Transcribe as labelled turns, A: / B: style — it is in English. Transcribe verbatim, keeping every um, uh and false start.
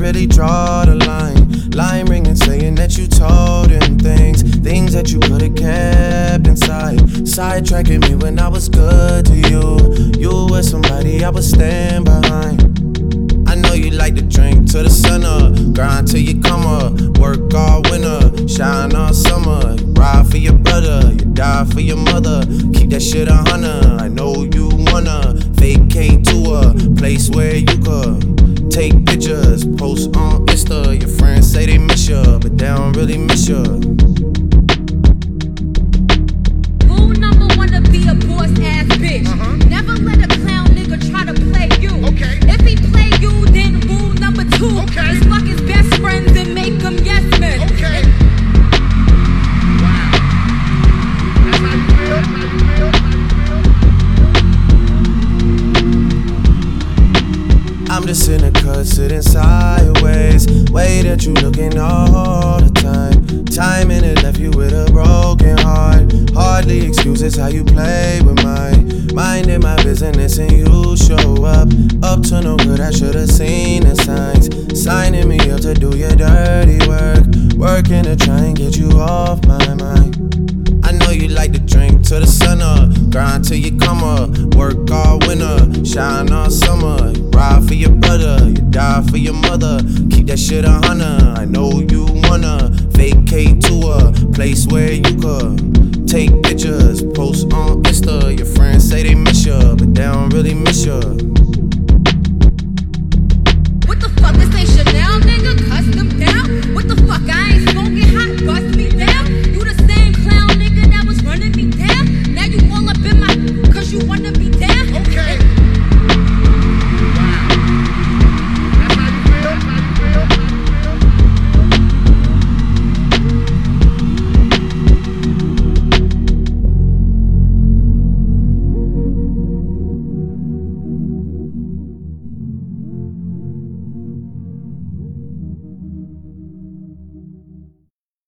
A: really draw the line. Line ringing, saying that you told him things, things that you could've kept inside. Sidetracking me when I was good to you. You were somebody I would stand behind. I know you like to drink till the sun up, grind till you come up, work all winter, shine all summer. You ride for your brother, you die for your mother. Keep that shit a hundred. I know you wanna vacate to a place where you could take pictures, post on Insta. Your friends say they miss you, but they don't really miss you.
B: Rule number one to be a boss ass bitch. Uh-huh. Never let a clown nigga try to play you. Okay. If he play you, then rule number two okay. is fuck his best friends and make them yes men. Okay.
C: Wow. That's how you feel? That's how you feel?
A: I'm just in the cut, sitting sideways, way that you looking all the time. Timing it left you with a broken heart. Hardly excuses how you play with mine. Minding my business and you show up. Up to no good, I should've seen the signs. Signing me up to do your dirty work. Working to try and get you off my mind. I know you like to drink till the sun up, grind till you come up, work all winter, shine all summer. You ride for your brother, you die for your mother. Keep that shit a hundred. I know you wanna vacate to a place where you could take pictures, post on Insta. Your friends say they miss you, but they don't really miss you.